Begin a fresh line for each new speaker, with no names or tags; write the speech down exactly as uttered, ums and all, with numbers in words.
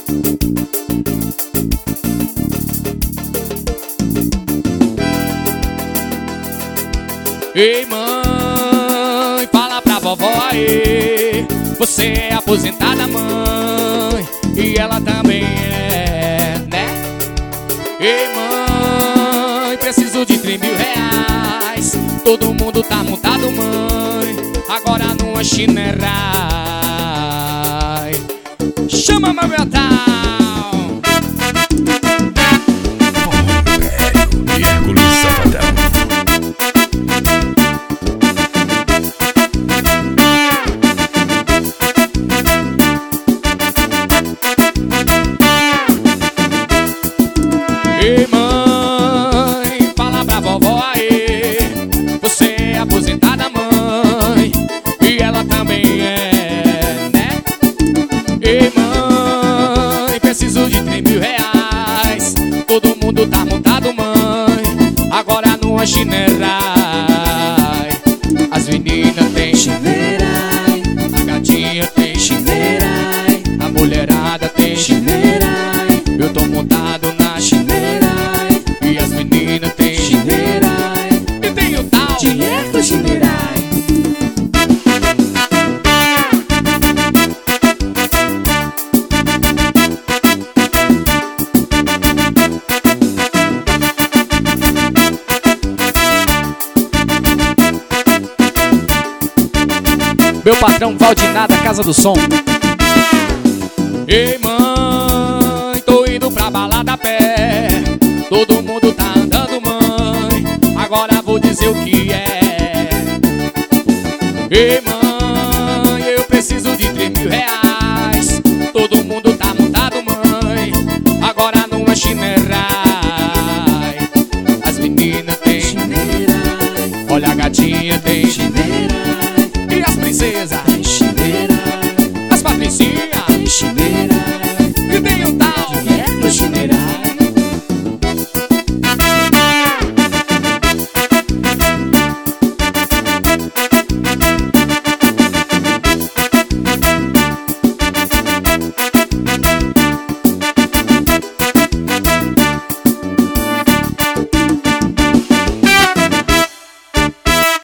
Ei mãe, fala pra vovó aí, você é aposentada mãe, e ela também é, né? Ei mãe, preciso de três mil reais, todo mundo tá montado mãe, agora numa chinerai. Chama meu metal. Ei mãe, fala pra vovó aí, você é aposentada mãe, e ela também é, né? Ei mãe, preciso de três mil reais, todo mundo tá montado mãe, agora numa chinerai. As meninas tem chinerai, a gatinha tem chinerai, a mulherada tem chinerai, eu tô montado na chinerai, e as meninas tem chinerai, e tem o tal de eco chinerai. Meu patrão Valdinar da Casa do Som. Ei mãe, tô indo pra balada a pé, todo mundo tá andando mãe, agora vou dizer o que é. Ei mãe, eu preciso de três mil reais, todo mundo tá montado mãe, agora numa chinerai. As meninas tem chinerai, olha a gatinha tem chinerai, e as princesas